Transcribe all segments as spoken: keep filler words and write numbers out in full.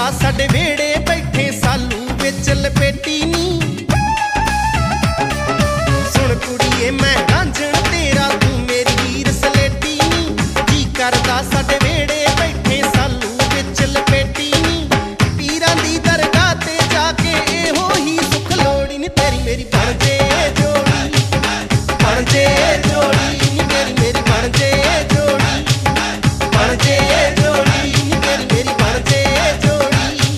साडे वेड़े बैठे सालू विच लपेटी नी। सुन कुड़िए मैं रांझण तेरा तू मेरी हीर सलेटी नी। जी करदा साडे वेड़े बैठे सालू विच लपेटी नी। पीरां दी दरगाह ते जाके एहो ही सुख लोड़ी नी। तेरी मेरी बन जे जोड़ी, बन जे जोड़ी नी। तेरी मेरी बन जे जोड़ी, बन जे जोड़ी नी। तेरी मेरी बन जे जोड़ी।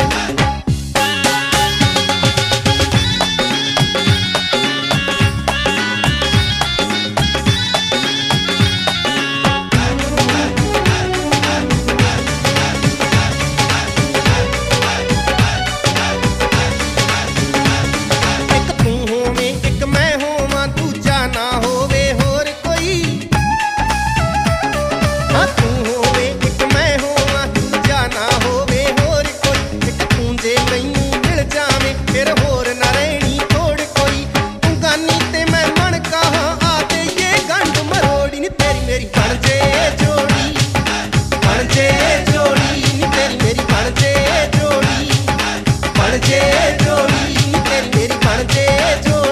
एक तू होवे एक मैं होवां दूजा ना होवे होर कोई। हाँ तू होवे एक मैं होवां दूजा ना होवे होर कोई। एक तू जे मैनू मिल जावे फिर होर ना रहनी थोड़ कोई। तू गानी ते मैं मन कहा आते ये गंढ मरोड़ी नी। तेरी मेरी बन जे जोड़ी, बन जे जोड़ी नी। तेरी मेरी बन जे जोड़ी, बन जे जोड़ी नी। तेरी मेरी बन जे जोड़ी।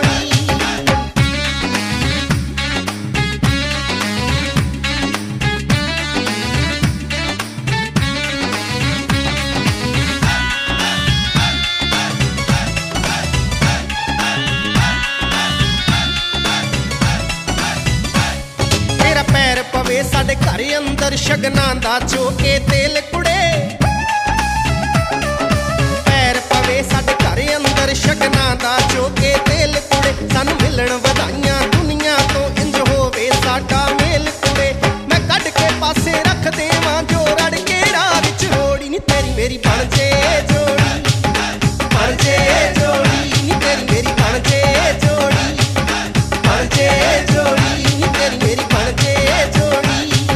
तेरा पैर पवे साडे घर अंदर शगनां दा चोके तेल कुड़े। पैर पवे साडे घर अंदर शगनां दा चोके तेल कुड़े। सानू मिलन वधाइयां दुनिया तो इंज होवे साडा मेल कुड़े। मैं कढ के पासे रख देवां जो रड़ के राह विच होड़ी नी। तेरी मेरी बन जे जोड़ी, बन जे जोड़ी नी। तेरी मेरी बन जे जोड़ी, बन जे जोड़ी नी। तेरी मेरी बन जे जोड़ी।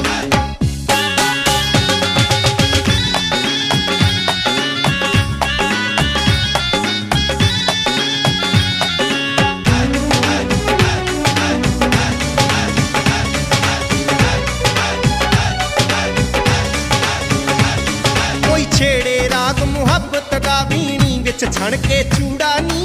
कोई छेड़े राग मुहब्बत दा वीणी विच छण के चूड़ा नी।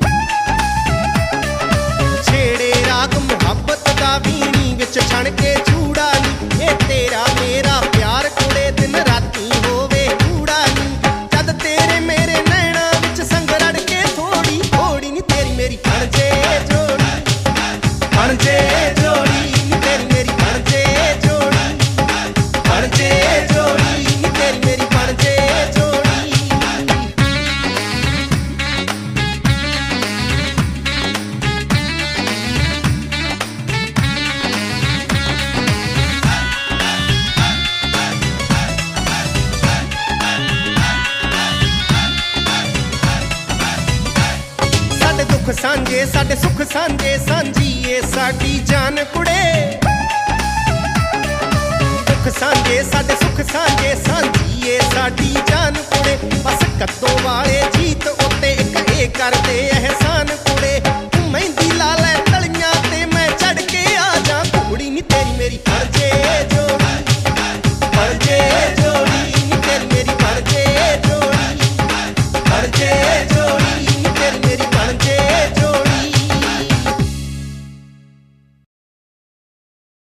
छेड़े राग मुहब्बत दा वीणी विच छण के चूड़ा नी। ये तेरा मेरा प्यार कुड़े दिन राती होवे कूड़ा नी। जद तेरे मेरे नैना विच संग रड़ के थोड़ी थोड़ी नी। तेरी मेरी बन जे जोड़ी, बन जे जोड़ी नी। तेरी मेरी बन जे जोड़ी, बन जे जोड़ी नी। तेरी मेरी बन जे जोड़ी। साडे दुख सांझे साडे सुख सांझे सांझीए साडी जान कुड़े। दुख सांझे साडे सुख सांझे सांझीए साडी जान कुड़े। बस कद्दों वाले जीत उत्ते एक ए करदे एहसान कुड़े।